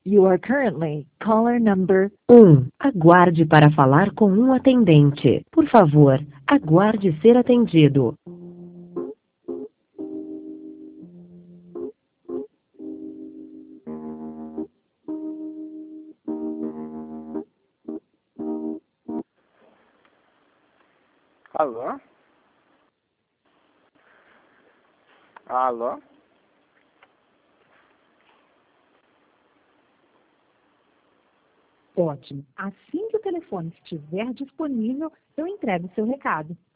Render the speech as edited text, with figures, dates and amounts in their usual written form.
You are currently caller number. Aguarde para falar com um atendente. Por favor, aguarde ser atendido. Alô? Alô? Ótimo. Assim que o telefone estiver disponível, eu entrego o seu recado.